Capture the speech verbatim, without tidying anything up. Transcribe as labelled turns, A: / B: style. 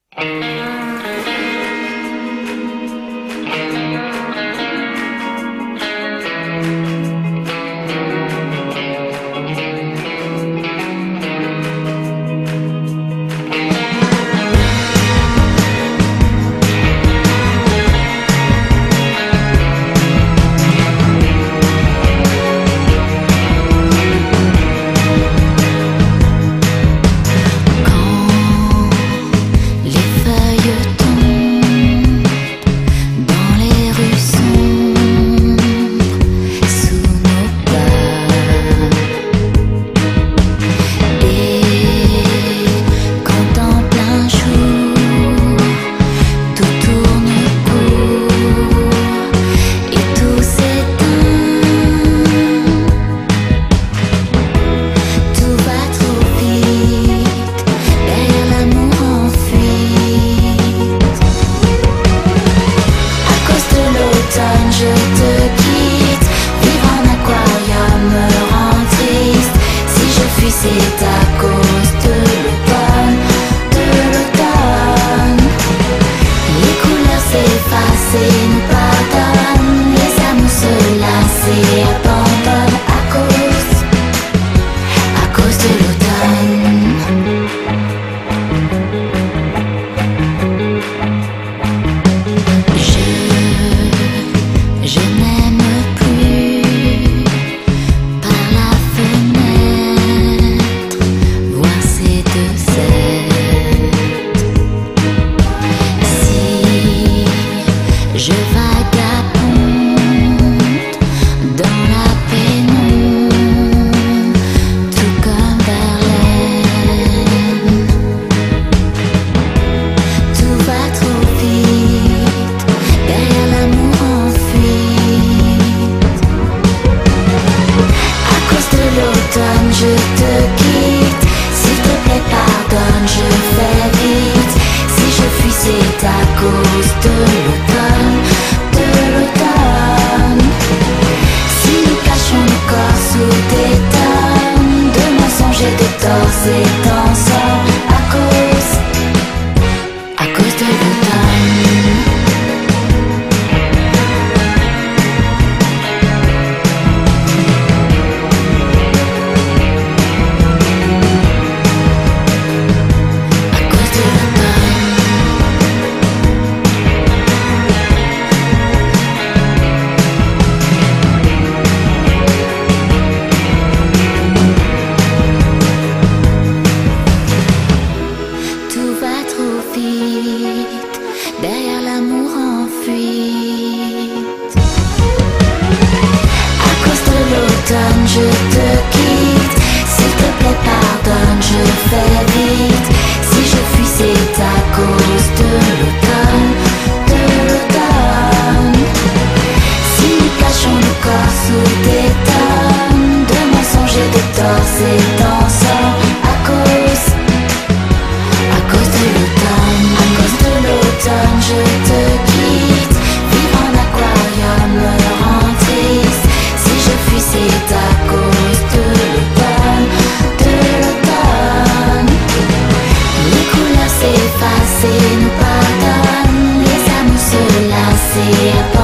A: C'est à cause de l'automne, de l'automne. Les couleurs s'effacent et nous pardonnent. Les amours se lassent et abandonnent à cause, à cause de l'automne. Je, je n'aime plus par la fenêtre voir ces deux aides. Si je vagabonde dans la pénombre, tout comme Verlaine, tout va trop vite derrière l'amour en fuite. À cause de l'automne, je te quitte. S'il te plaît, pardonne, je fais vite. Si je fuis, c'est à cause de l'automne, de l'automne. Si nous cachons nos corps sous des tonnes de mensonges et de torts et d'ensemble, à cause, à cause de l'automne. Tout va trop vite derrière l'amour en fuite. À cause de l'automne, je te quitte. S'il te plaît, pardonne, je fais vite. Si je fuis, c'est à cause de l'automne, de l'automne. Si nous cachons nos corps sous des tonnes de mensonges et de torts et d'ensemble, à cause, à cause de l'automne, à cause de l'automne, je te quitte. Vivre en aquarium me rend triste. Si je fuis, c'est à cause de l'automne, de l'automne. Les couleurs s'effacent et nous pardonnent. Les amours se lassent et abandonnent.